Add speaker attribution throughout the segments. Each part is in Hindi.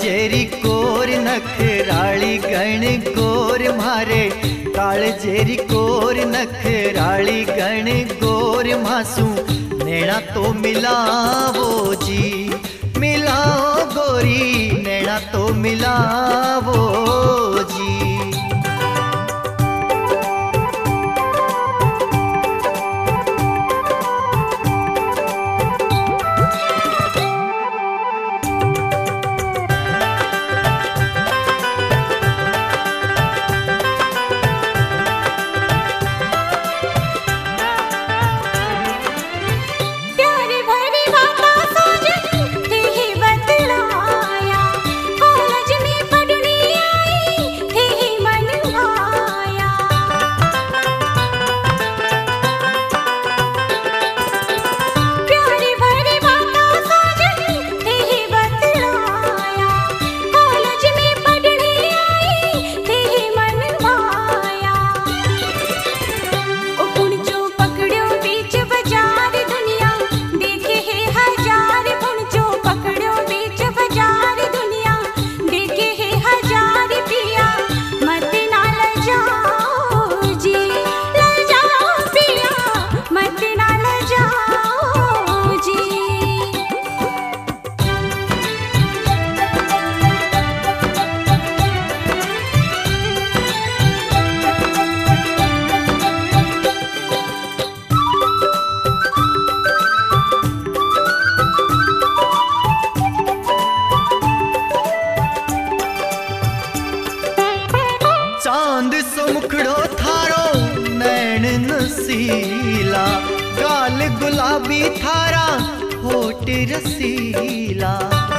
Speaker 1: जेरी कोर नखराली गण गोर मारे, काल जेरी कोर नखराली गण गोर मासू नैना तो मिलावो जी, मिलाओ गोरी नैना तो मिलावो जी। चांद सो मुखड़ो थारो नैन नसीला, गाल गुलाबी थारा होठ रसीला।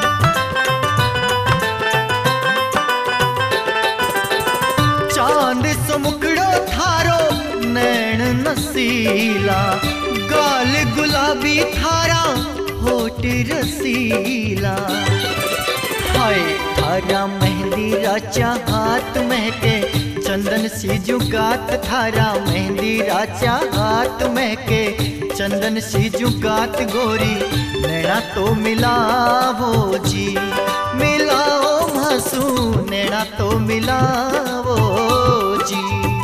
Speaker 1: चांद सो मुखड़ो थारो नैन नसीला, गाल गुलाबी थारा होठ रसीला। हाय थारा मेहंदी राचा हाथ महके, चंदन सी जुगात थारा मेहंदी राचा हाथ महके, चंदन सी जुगात गोरी नैना तो मिलावो जी, मिलाओ मासू नैना तो मिलावो जी।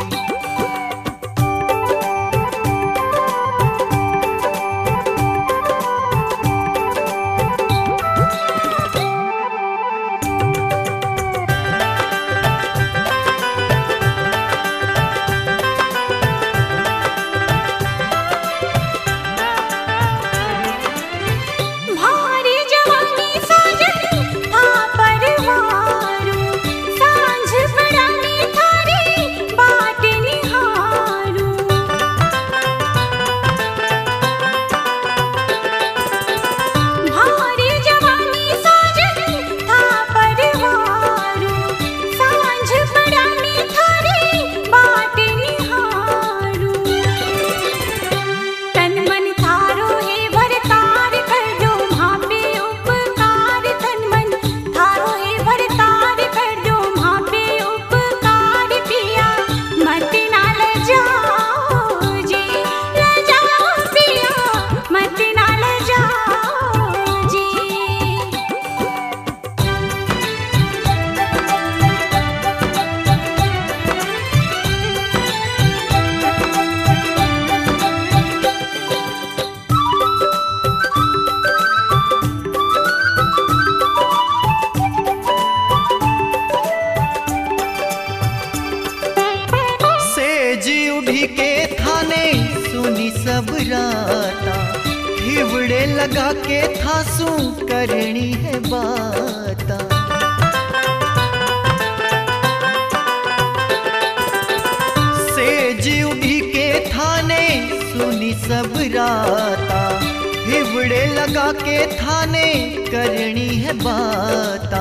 Speaker 1: के थाने सुनी सब राता, हिवड़े लगा के थासू करनी है बाता। सेज उभी के थाने सुनी सब राता, हिवड़े लगा के थाने करनी है बाता।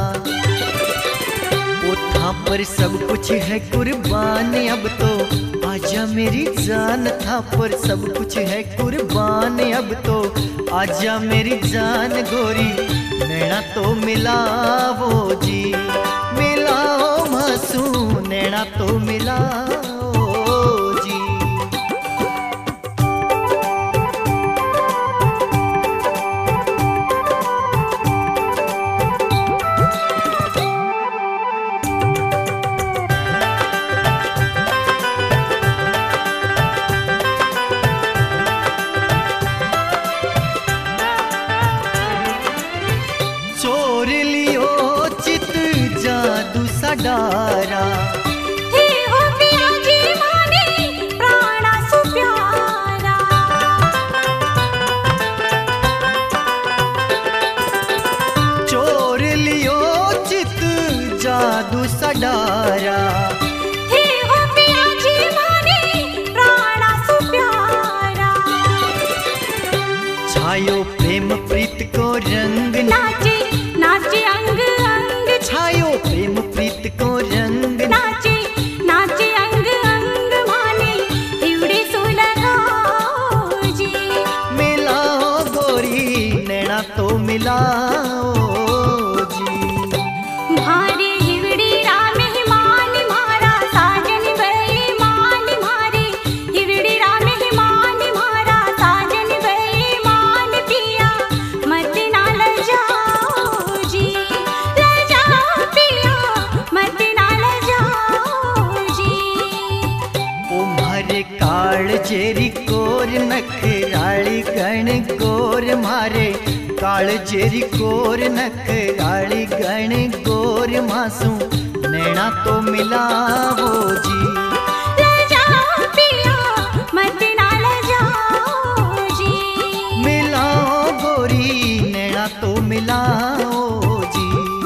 Speaker 1: था पर सब कुछ है कुर्बान अब तो, आजा मेरी जान था पर सब कुछ है कुर्बान अब तो, आजा मेरी जान गोरी नैना तो मिलावो जी, मिलाओ मासू नैना तो मिलाओ जी। सडारा।
Speaker 2: हे हो पिया जी माने प्राणा सु प्यारा।
Speaker 1: चोर लियो चित जादू सडारा।
Speaker 2: हे हो पिया जी माने प्राणा सु प्यारा।
Speaker 1: छायो प्रेम प्रीत को रंग,
Speaker 2: नाचे नाचे अंग अंग।
Speaker 1: छायो प्रेम प्रीत को रंग,
Speaker 2: नाचे नाचे अंग अंग माने हिवड़े सु लगाओ जी।
Speaker 1: मिलाओ गोरी नैना तो मिलाओ जी।
Speaker 2: मारे हिवड़ी राम हिमान मारा साजन बेईमान। मारे हिवड़ी राम हिमान मारा साजन बेईमान। पिया मत ना लजाओ जी, लजाओ पिया मत ना लजाओ जी।
Speaker 1: ओ मारे काल जेरी कोर नखराली गण गोर, मारे काल जेरी कोर नखराली गण गोर, मासू नैना तो मिलावो जी।
Speaker 2: लजाओ पिया मत ना लजाओ जी।
Speaker 1: मिलाओ गोरी नैना तो मिलाओ जी।